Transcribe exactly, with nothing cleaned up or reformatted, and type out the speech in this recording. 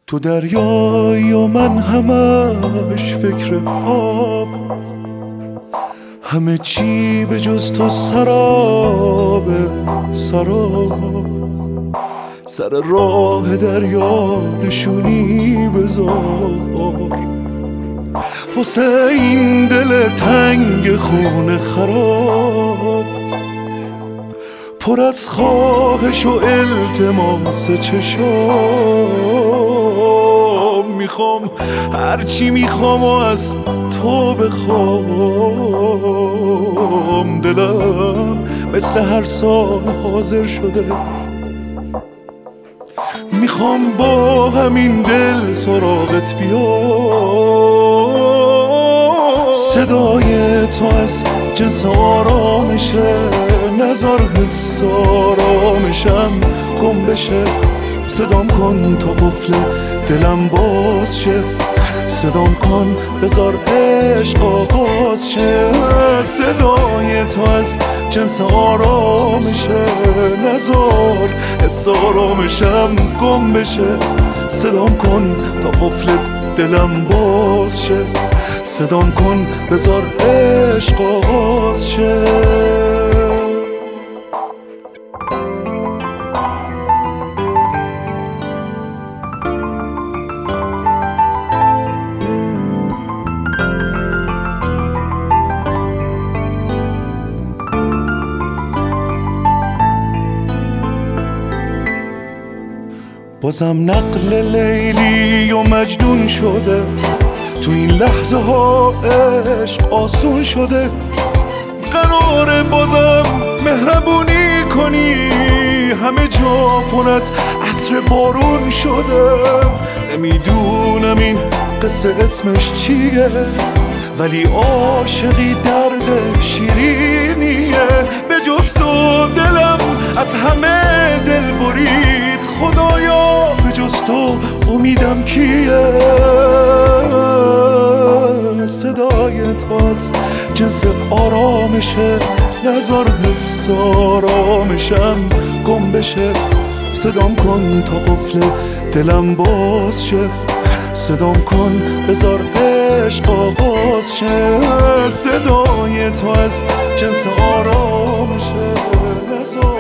تو دریایی و من همش فکر آب، همه چی به جز تو سراب سراب. سر راه دریا نشونی بذار واسه این دل تنگ خون خراب، پر از خواهش و التماس چشام. میخوام هرچی میخوام و از تو بخوام، دلم مثل هر سال حاضر شده. میخوام با همین دل سراغت بیام، صدای تو از جنس آرامشه، نزار حس آرامشم گم بشه. صدام کن تا قفل دلم باز شه، صدام کن بذار عشق آغاز شه. صدای تو از جنس آرامشه، نزار حس آرامشم گم بشه. صدام کن تا قفل دلم باز شه، صدام کن بذار عشق آغاز شه. بازم نقل لیلی و مجنون شده، تو این لحظه ها عشق آسون شده. قراره بازم مهربونی کنی، همه جا پر از عطر بارون شده. نمیدونم این قصه اسمش چیه، ولی عاشقی درد شیرینیه. به جز تو دلم از همه دل برید، خدایا به جز تو امیدم کیه. صدای تو از جنس آرامشه، نزار حس آرامشم گم بشه. صدام کن تا قفل دلم باز شه، صدام کن بذار عشق آغاز شه. صدای تو از جنس آرامشه، نزار